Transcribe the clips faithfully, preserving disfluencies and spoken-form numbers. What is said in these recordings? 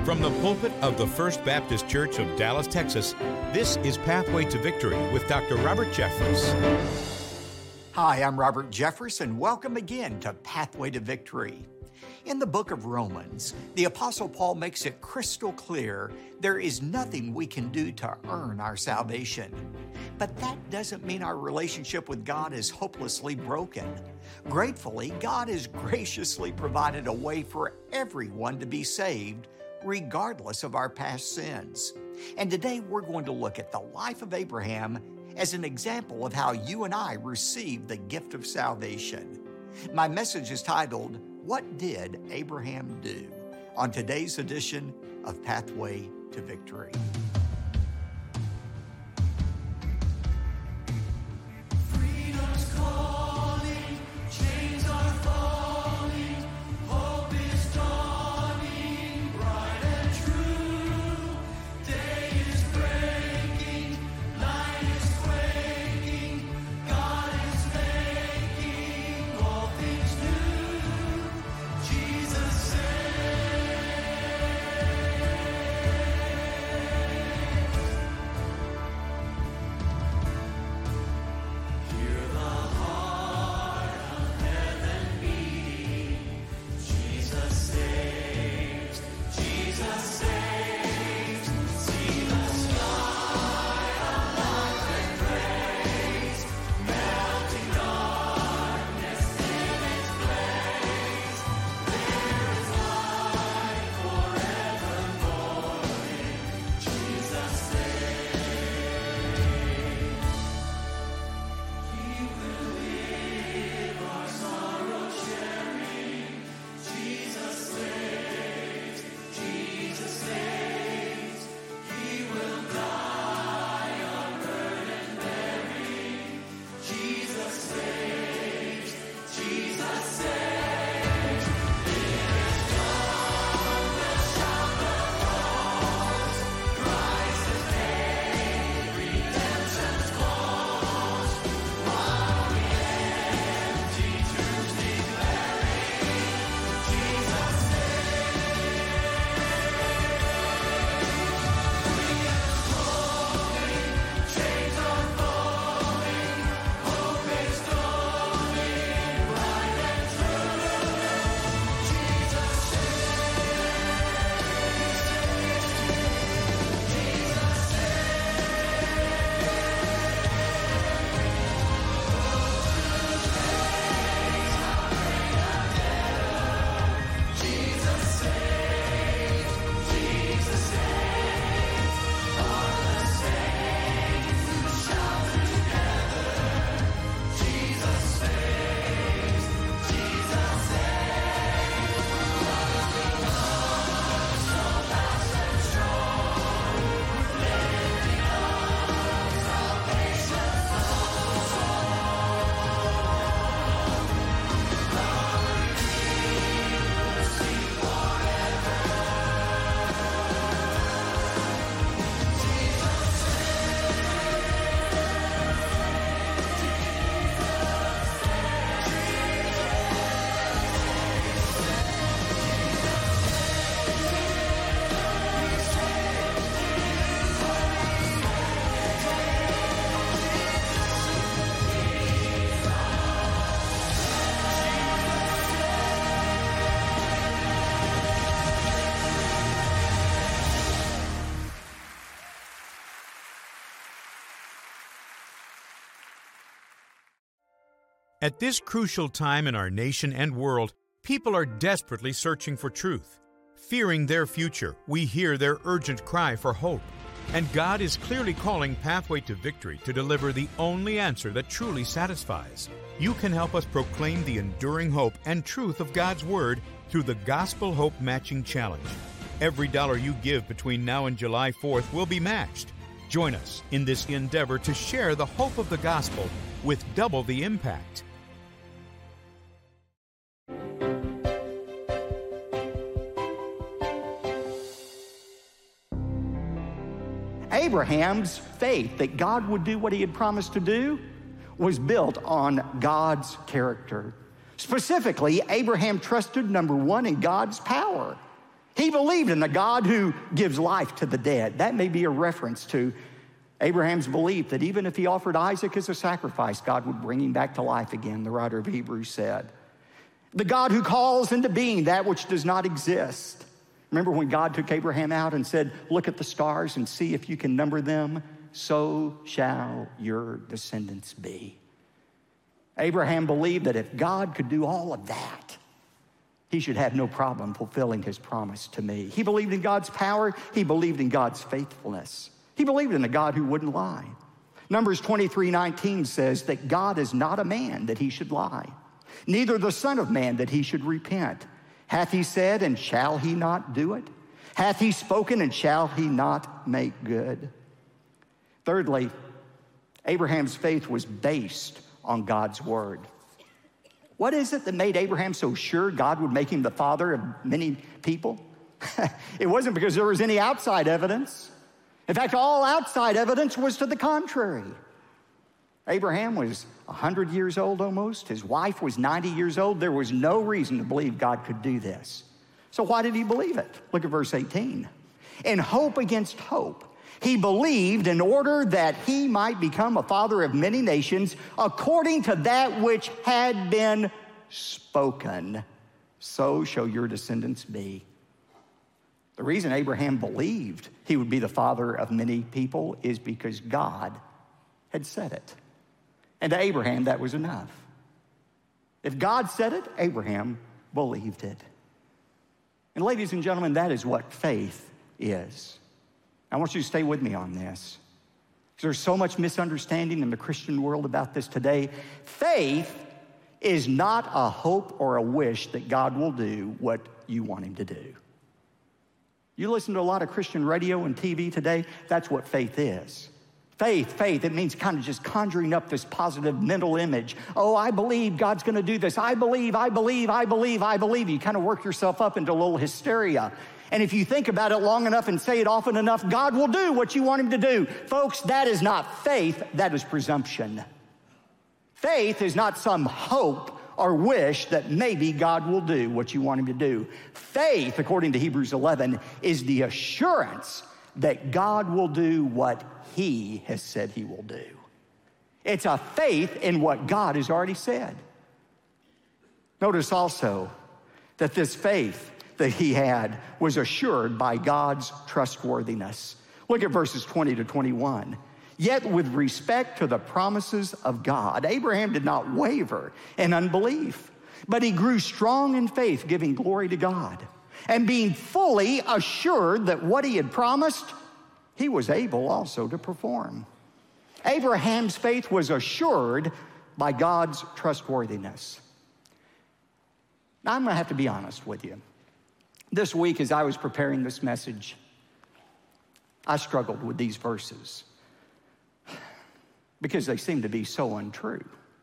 From the pulpit of the First Baptist Church of Dallas, Texas, this is Pathway to Victory with Doctor Robert Jeffress. Hi, I'm Robert Jeffress, and welcome again to Pathway to Victory. In the book of Romans, the Apostle Paul makes it crystal clear there is nothing we can do to earn our salvation. But that doesn't mean our relationship with God is hopelessly broken. Gratefully, God has graciously provided a way for everyone to be saved, regardless of our past sins. And today we're going to look at the life of Abraham as an example of how you and I receive the gift of salvation. My message is titled, What Did Abraham Do? On today's edition of Pathway to Victory. At this crucial time in our nation and world, people are desperately searching for truth. Fearing their future, we hear their urgent cry for hope. And God is clearly calling Pathway to Victory to deliver the only answer that truly satisfies. You can help us proclaim the enduring hope and truth of God's Word through the Gospel Hope Matching Challenge. Every dollar you give between now and July fourth will be matched. Join us in this endeavor to share the hope of the gospel with double the impact. Abraham's faith that God would do what he had promised to do was built on God's character. Specifically, Abraham trusted, number one, in God's power. He believed in the God who gives life to the dead. That may be a reference to Abraham's belief that even if he offered Isaac as a sacrifice, God would bring him back to life again, the writer of Hebrews said. The God who calls into being that which does not exist. Remember when God took Abraham out and said, look at the stars and see if you can number them? So shall your descendants be. Abraham believed that if God could do all of that, he should have no problem fulfilling his promise to me. He believed in God's power. He believed in God's faithfulness. He believed in a God who wouldn't lie. Numbers twenty-three nineteen says that God is not a man that he should lie, neither the Son of Man that he should repent. Hath he said, and shall he not do it? Hath he spoken, and shall he not make good? Thirdly, Abraham's faith was based on God's word. What is it that made Abraham so sure God would make him the father of many people? It wasn't because there was any outside evidence. In fact, all outside evidence was to the contrary. Abraham was one hundred years old almost. His wife was ninety years old. There was no reason to believe God could do this. So why did he believe it? Look at verse eighteen. In hope against hope, he believed in order that he might become a father of many nations according to that which had been spoken. So shall your descendants be. The reason Abraham believed he would be the father of many people is because God had said it. And to Abraham, that was enough. If God said it, Abraham believed it. And ladies and gentlemen, that is what faith is. I want you to stay with me on this. There's so much misunderstanding in the Christian world about this today. Faith is not a hope or a wish that God will do what you want him to do. You listen to a lot of Christian radio and T V today, that's what faith is. Faith, faith, it means kind of just conjuring up this positive mental image. Oh, I believe God's gonna do this. I believe, I believe, I believe, I believe. You kind of work yourself up into a little hysteria. And if you think about it long enough and say it often enough, God will do what you want him to do. Folks, that is not faith, that is presumption. Faith is not some hope or wish that maybe God will do what you want him to do. Faith, according to Hebrews eleven, is the assurance that God will do what he has said he will do. It's a faith in what God has already said. Notice also that this faith that he had was assured by God's trustworthiness. Look at verses twenty to twenty-one. Yet with respect to the promises of God, Abraham did not waver in unbelief, but he grew strong in faith, giving glory to God, and being fully assured that what he had promised, he was able also to perform. Abraham's faith was assured by God's trustworthiness. Now, I'm going to have to be honest with you. This week, as I was preparing this message, I struggled with these verses because they seem to be so untrue.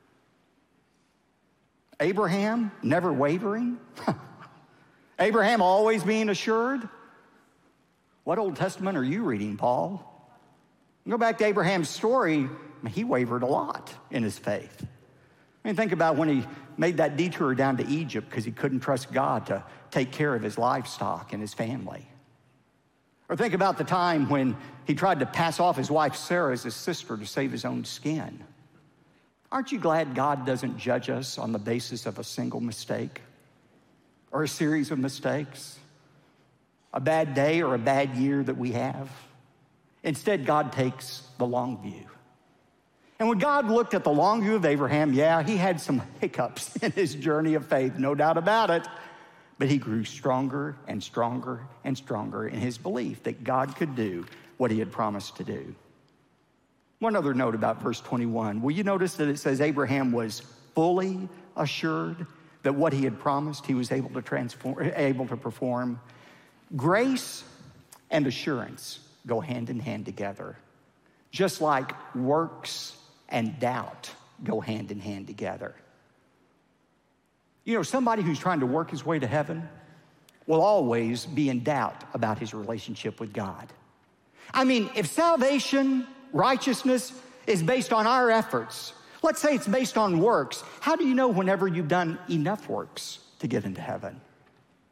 Abraham never wavering. Abraham always being assured. What Old Testament are you reading, Paul? Go back to Abraham's story. He wavered a lot in his faith. I mean, think about when he made that detour down to Egypt because he couldn't trust God to take care of his livestock and his family. Or think about the time when he tried to pass off his wife Sarah as his sister to save his own skin. Aren't you glad God doesn't judge us on the basis of a single mistake or a series of mistakes, a bad day or a bad year that we have? Instead, God takes the long view. And when God looked at the long view of Abraham, yeah, he had some hiccups in his journey of faith, no doubt about it. But he grew stronger and stronger and stronger in his belief that God could do what he had promised to do. One other note about verse twenty-one. Will you notice that it says Abraham was fully assured that what he had promised he was able to transform, able to perform? Grace and assurance go hand in hand together, just like works and doubt go hand in hand together. You know, somebody who's trying to work his way to heaven will always be in doubt about his relationship with God. I mean, if salvation, righteousness is based on our efforts, let's say it's based on works, how do you know whenever you've done enough works to get into heaven?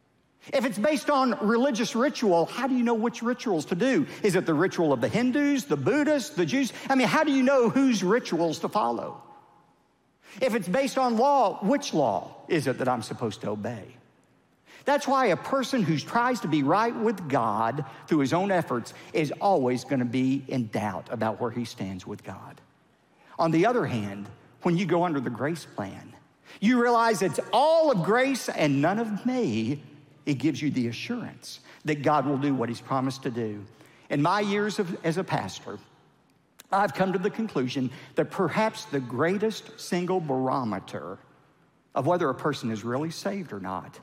If it's based on religious ritual, how do you know which rituals to do? Is it the ritual of the Hindus, the Buddhists, the Jews? I mean, how do you know whose rituals to follow? If it's based on law, which law is it that I'm supposed to obey? That's why a person who tries to be right with God through his own efforts is always going to be in doubt about where he stands with God. On the other hand, when you go under the grace plan, you realize it's all of grace and none of me. It gives you the assurance that God will do what he's promised to do. In my years of, as a pastor, I've come to the conclusion that perhaps the greatest single barometer of whether a person is really saved or not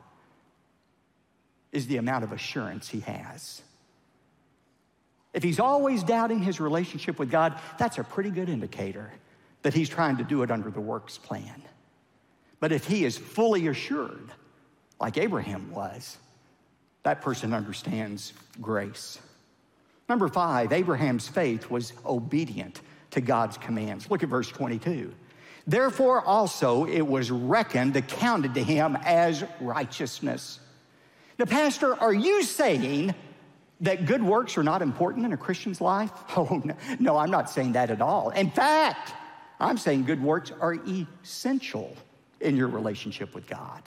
is the amount of assurance he has. If he's always doubting his relationship with God, that's a pretty good indicator that he's trying to do it under the works plan. But if he is fully assured, like Abraham was, that person understands grace. Number five, Abraham's faith was obedient to God's commands. Look at verse twenty-two. Therefore also it was reckoned, accounted to him as righteousness. Now, Pastor, are you saying that good works are not important in a Christian's life? Oh, no, no, I'm not saying that at all. In fact, I'm saying good works are essential in your relationship with God.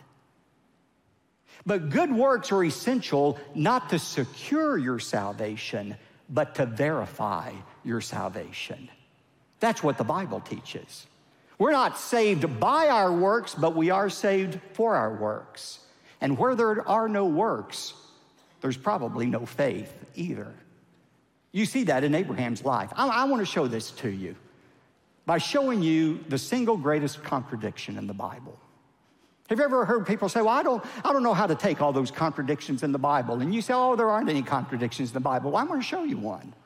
But good works are essential not to secure your salvation, but to verify your salvation. That's what the Bible teaches. We're not saved by our works, but we are saved for our works. And where there are no works, there's probably no faith either. You see that in Abraham's life. I, I want to show this to you by showing you the single greatest contradiction in the Bible. Have you ever heard people say, well, I don't, I don't know how to take all those contradictions in the Bible? And you say, oh, there aren't any contradictions in the Bible. Well, I'm going to show you one,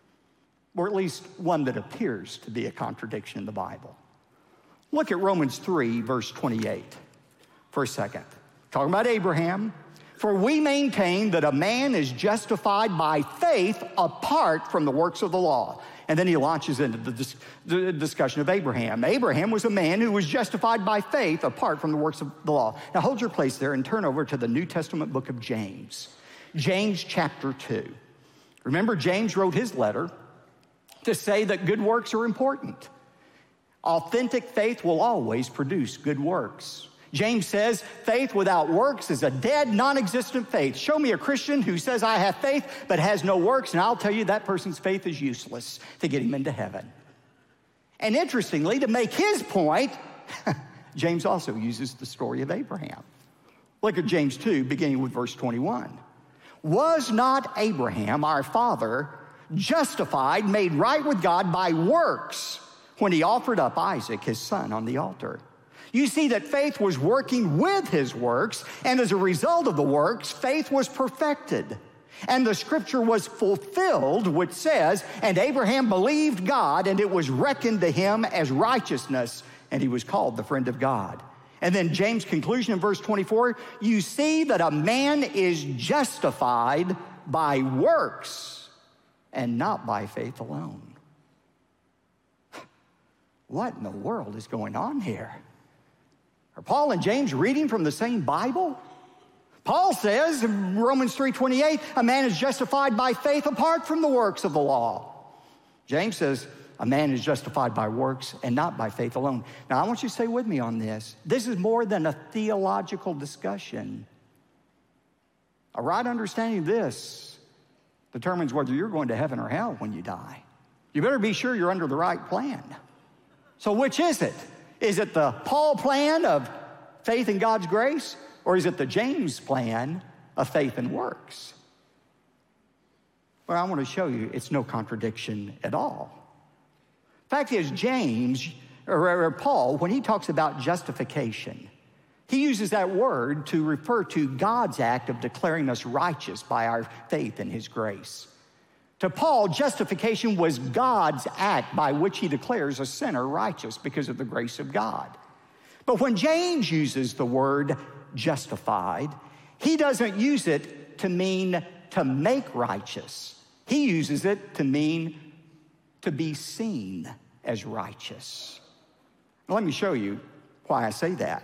or at least one that appears to be a contradiction in the Bible. Look at Romans three, verse twenty-eight for a second. Talking about Abraham. For we maintain that a man is justified by faith apart from the works of the law. And then he launches into the, dis- the discussion of Abraham. Abraham was a man who was justified by faith apart from the works of the law. Now hold your place there and turn over to the New Testament book of James. James chapter two. Remember, James wrote his letter to say that good works are important. Authentic faith will always produce good works. James says, faith without works is a dead, non-existent faith. Show me a Christian who says, I have faith, but has no works, and I'll tell you that person's faith is useless to get him into heaven. And interestingly, to make his point, James also uses the story of Abraham. Look at James two, beginning with verse twenty-one. Was not Abraham, our father, justified, made right with God by works when he offered up Isaac, his son, on the altar? You see that faith was working with his works, and as a result of the works, faith was perfected. And the scripture was fulfilled, which says, and Abraham believed God, and it was reckoned to him as righteousness, and he was called the friend of God. And then James' conclusion in verse twenty-four, you see that a man is justified by works and not by faith alone. What in the world is going on here? Are Paul and James reading from the same Bible? Paul says in Romans three twenty-eight, a man is justified by faith apart from the works of the law. James says, a man is justified by works and not by faith alone. Now, I want you to stay with me on this. This is more than a theological discussion. A right understanding of this determines whether you're going to heaven or hell when you die. You better be sure you're under the right plan. So which is it? Is it the Paul plan of faith in God's grace, or is it the James plan of faith and works? Well, I want to show you it's no contradiction at all. Fact is, James, or, or Paul, when he talks about justification, he uses that word to refer to God's act of declaring us righteous by our faith in his grace. To Paul, justification was God's act by which he declares a sinner righteous because of the grace of God. But when James uses the word justified, he doesn't use it to mean to make righteous. He uses it to mean to be seen as righteous. Now, let me show you why I say that.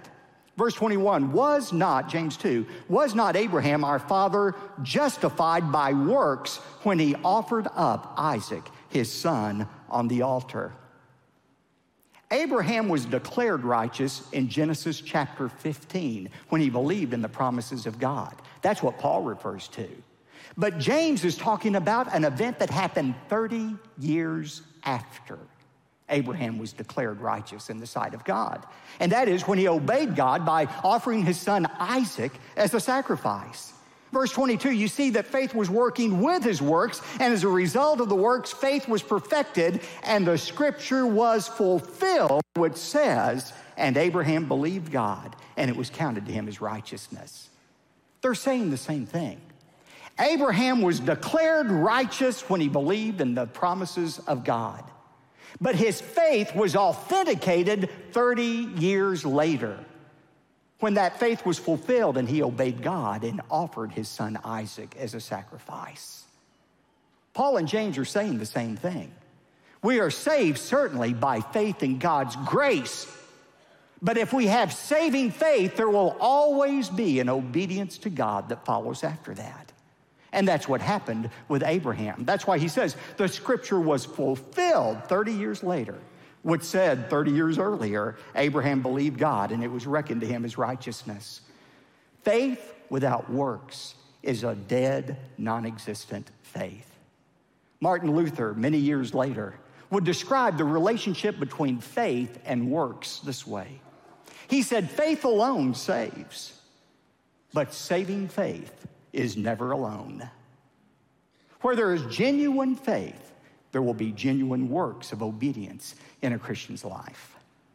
Verse twenty-one, was not, James two, was not Abraham our father justified by works when he offered up Isaac, his son, on the altar? Abraham was declared righteous in Genesis chapter fifteen when he believed in the promises of God. That's what Paul refers to. But James is talking about an event that happened thirty years after Abraham was declared righteous in the sight of God. And that is when he obeyed God by offering his son Isaac as a sacrifice. Verse twenty-two, you see that faith was working with his works, and as a result of the works, faith was perfected, and the scripture was fulfilled, which says, and Abraham believed God, and it was counted to him as righteousness. They're saying the same thing. Abraham was declared righteous when he believed in the promises of God. But his faith was authenticated thirty years later, when that faith was fulfilled and he obeyed God and offered his son Isaac as a sacrifice. Paul and James are saying the same thing. We are saved certainly by faith in God's grace. But if we have saving faith, there will always be an obedience to God that follows after that. And that's what happened with Abraham. That's why he says the scripture was fulfilled thirty years later, which said thirty years earlier, Abraham believed God and it was reckoned to him as righteousness. Faith without works is a dead, non-existent faith. Martin Luther, many years later, would describe the relationship between faith and works this way. He said, faith alone saves, but saving faith is never alone. Where there is genuine faith, there will be genuine works of obedience in a Christian's life.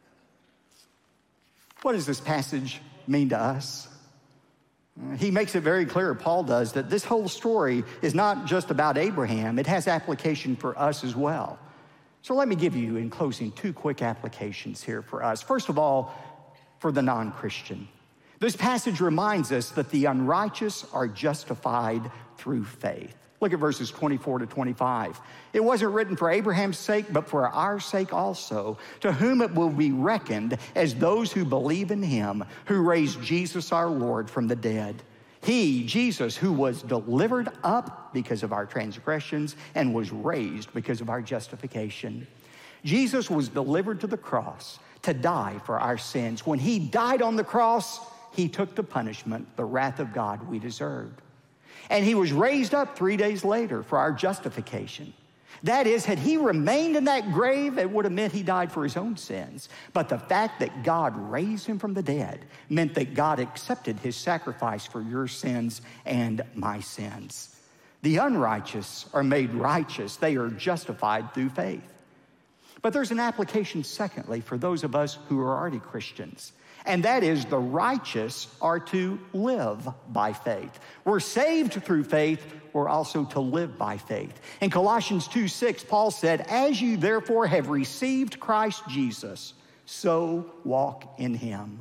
What does this passage mean to us? He makes it very clear, Paul does, that this whole story is not just about Abraham. It has application for us as well. So let me give you, in closing, two quick applications here for us. First of all, for the non-Christian. This passage reminds us that the unrighteous are justified through faith. Look at verses twenty-four to twenty-five. It wasn't written for Abraham's sake, but for our sake also, to whom it will be reckoned as those who believe in him, who raised Jesus our Lord from the dead. He, Jesus, who was delivered up because of our transgressions and was raised because of our justification. Jesus was delivered to the cross to die for our sins. When he died on the cross, he took the punishment, the wrath of God we deserved. And he was raised up three days later for our justification. That is, had he remained in that grave, it would have meant he died for his own sins. But the fact that God raised him from the dead meant that God accepted his sacrifice for your sins and my sins. The unrighteous are made righteous. They are justified through faith. But there's an application, secondly, for those of us who are already Christians. And that is, the righteous are to live by faith. We're saved through faith. We're also to live by faith. In Colossians two six, Paul said, as you therefore have received Christ Jesus, so walk in him.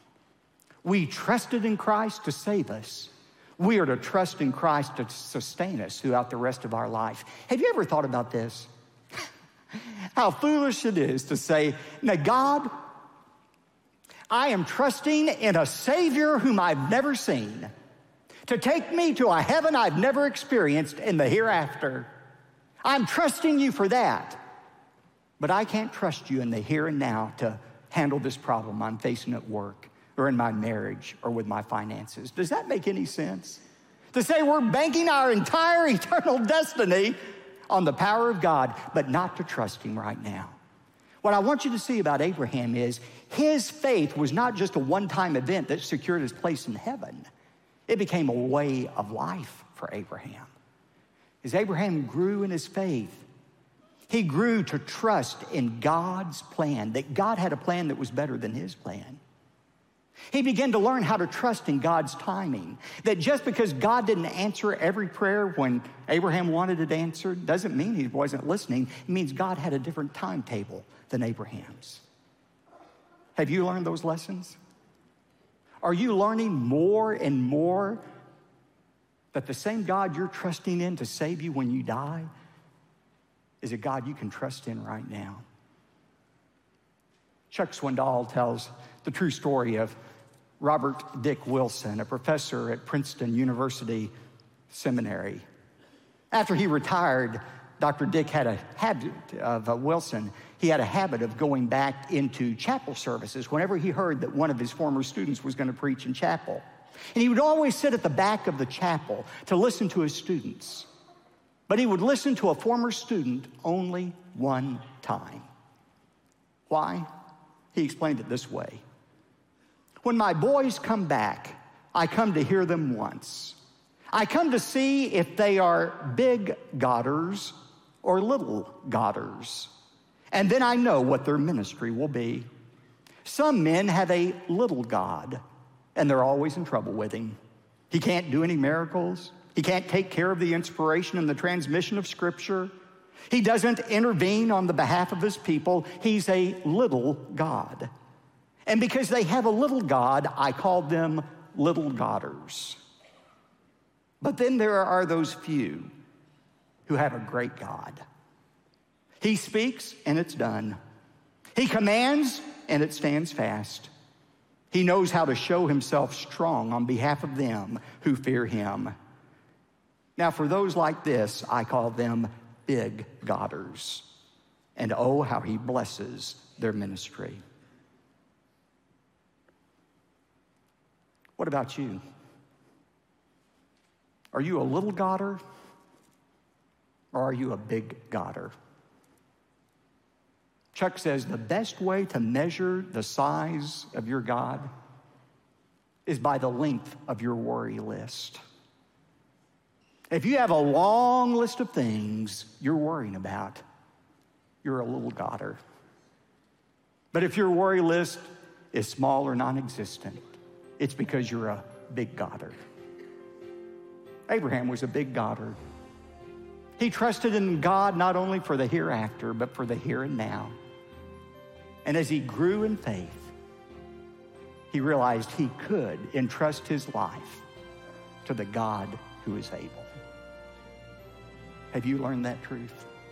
We trusted in Christ to save us. We are to trust in Christ to sustain us throughout the rest of our life. Have you ever thought about this? How foolish it is to say, now God, I am trusting in a Savior whom I've never seen to take me to a heaven I've never experienced in the hereafter. I'm trusting you for that. But I can't trust you in the here and now to handle this problem I'm facing at work or in my marriage or with my finances. Does that make any sense? To say we're banking our entire eternal destiny on the power of God, but not to trust him right now. What I want you to see about Abraham is his faith was not just a one-time event that secured his place in heaven. It became a way of life for Abraham. As Abraham grew in his faith, he grew to trust in God's plan, that God had a plan that was better than his plan. He began to learn how to trust in God's timing, that just because God didn't answer every prayer when Abraham wanted it answered doesn't mean he wasn't listening. It means God had a different timetable than Abraham's. Have you learned those lessons? Are you learning more and more that the same God you're trusting in to save you when you die is a God you can trust in right now? Chuck Swindoll tells the true story of Robert Dick Wilson, a professor at Princeton University Seminary. After he retired, Doctor Dick had a habit of uh, Wilson. He had a habit of going back into chapel services whenever he heard that one of his former students was going to preach in chapel. And he would always sit at the back of the chapel to listen to his students. But he would listen to a former student only one time. Why? He explained it this way. When my boys come back, I come to hear them once. I come to see if they are big Godders or little Godders. And then I know what their ministry will be. Some men have a little God, and they're always in trouble with him. He can't do any miracles. He can't take care of the inspiration and the transmission of Scripture. He doesn't intervene on the behalf of his people. He's a little God. And because they have a little God, I call them little Godders. But then there are those few who have a great God. He speaks, and it's done. He commands, and it stands fast. He knows how to show himself strong on behalf of them who fear him. Now, for those like this, I call them big Godders. And oh, how he blesses their ministry. What about you? Are you a little Godder, or are you a big Godder? Chuck says the best way to measure the size of your God is by the length of your worry list. If you have a long list of things you're worrying about, you're a little Godder. But if your worry list is small or non-existent, it's because you're a big Godder. Abraham was a big Godder. He trusted in God not only for the hereafter, but for the here and now. And as he grew in faith, he realized he could entrust his life to the God who is able. Have you learned that truth?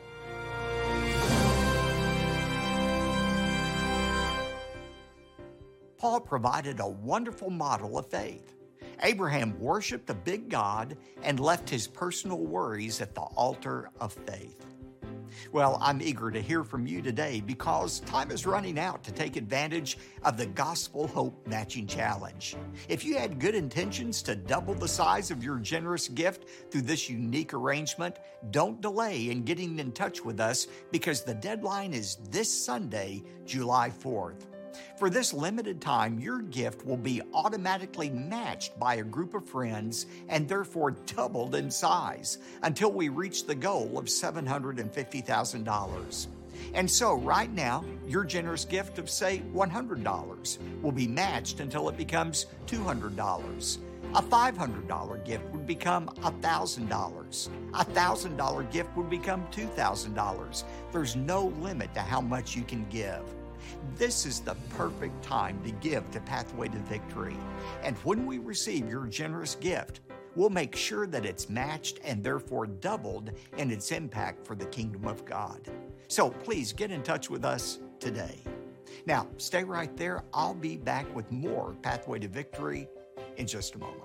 Paul provided a wonderful model of faith. Abraham worshiped the big God and left his personal worries at the altar of faith. Well, I'm eager to hear from you today because time is running out to take advantage of the Gospel Hope Matching Challenge. If you had good intentions to double the size of your generous gift through this unique arrangement, don't delay in getting in touch with us because the deadline is this Sunday, July fourth. For this limited time, your gift will be automatically matched by a group of friends and therefore doubled in size until we reach the goal of seven hundred fifty thousand dollars. And so right now, your generous gift of, say, one hundred dollars will be matched until it becomes two hundred dollars. A five hundred dollars gift would become one thousand dollars. A one thousand dollars gift would become two thousand dollars. There's no limit to how much you can give. This is the perfect time to give to Pathway to Victory. And when we receive your generous gift, we'll make sure that it's matched and therefore doubled in its impact for the kingdom of God. So please get in touch with us today. Now, stay right there. I'll be back with more Pathway to Victory in just a moment.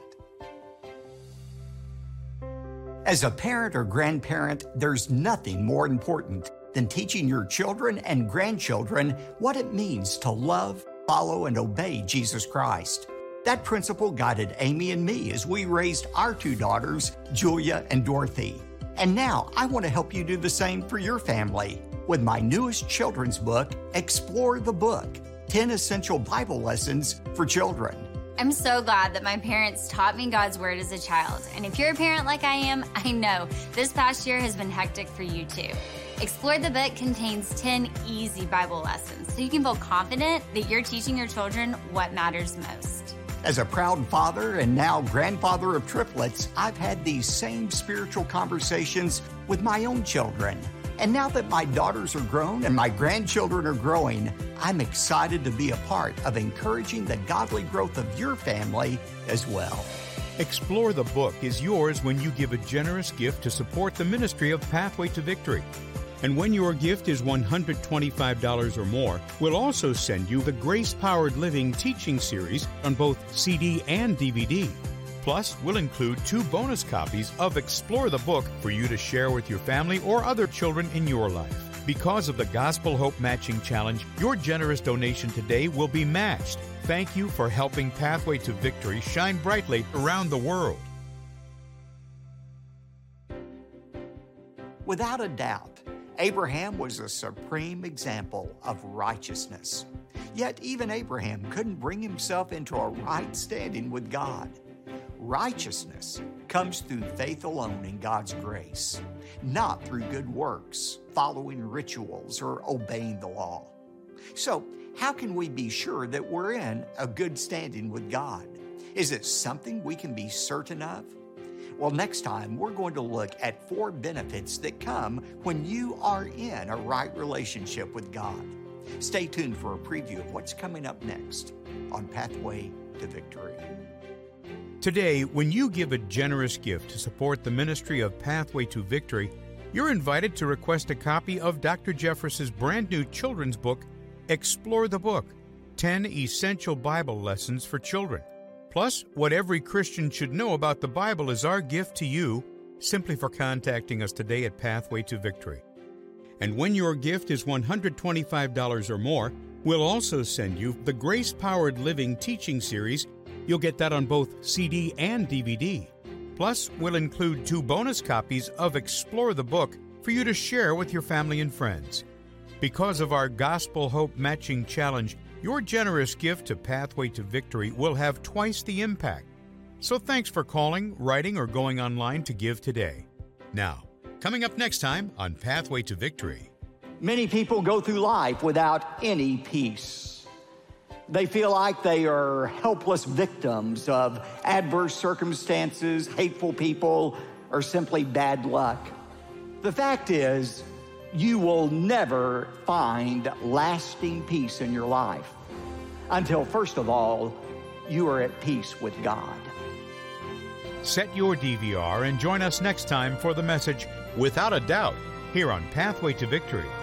As a parent or grandparent, there's nothing more important than teaching your children and grandchildren what it means to love, follow, and obey Jesus Christ. That principle guided Amy and me as we raised our two daughters, Julia and Dorothy. And now I want to help you do the same for your family with my newest children's book, Explore the Book, ten Essential Bible Lessons for Children. I'm so glad that my parents taught me God's Word as a child. And if you're a parent like I am, I know this past year has been hectic for you too. Explore the Book contains ten easy Bible lessons so you can feel confident that you're teaching your children what matters most. As a proud father and now grandfather of triplets, I've had these same spiritual conversations with my own children. And now that my daughters are grown and my grandchildren are growing, I'm excited to be a part of encouraging the godly growth of your family as well. Explore the Book is yours when you give a generous gift to support the ministry of Pathway to Victory. And when your gift is one hundred twenty-five dollars or more, we'll also send you the Grace-Powered Living teaching series on both C D and D V D. Plus, we'll include two bonus copies of Explore the Book for you to share with your family or other children in your life. Because of the Gospel Hope Matching Challenge, your generous donation today will be matched. Thank you for helping Pathway to Victory shine brightly around the world. Without a doubt, Abraham was a supreme example of righteousness. Yet even Abraham couldn't bring himself into a right standing with God. Righteousness comes through faith alone in God's grace, not through good works, following rituals, or obeying the law. So, how can we be sure that we're in a good standing with God? Is it something we can be certain of? Well, next time we're going to look at four benefits that come when you are in a right relationship with God. Stay tuned for a preview of what's coming up next on Pathway to Victory. Today, when you give a generous gift to support the ministry of Pathway to Victory, you're invited to request a copy of Doctor Jeffress's brand new children's book, Explore the Book, ten Essential Bible Lessons for Children. Plus, what every Christian should know about the Bible is our gift to you, simply for contacting us today at Pathway to Victory. And when your gift is one hundred twenty-five dollars or more, we'll also send you the Grace-Powered Living teaching series. You'll get that on both C D and D V D. Plus, we'll include two bonus copies of Explore the Book for you to share with your family and friends. Because of our Gospel Hope Matching Challenge, your generous gift to Pathway to Victory will have twice the impact. So thanks for calling, writing, or going online to give today. Now, coming up next time on Pathway to Victory. Many people go through life without any peace. They feel like they are helpless victims of adverse circumstances, hateful people, or simply bad luck. The fact is, you will never find lasting peace in your life until, first of all, you are at peace with God. Set your D V R and join us next time for the message, Without a Doubt, here on Pathway to Victory.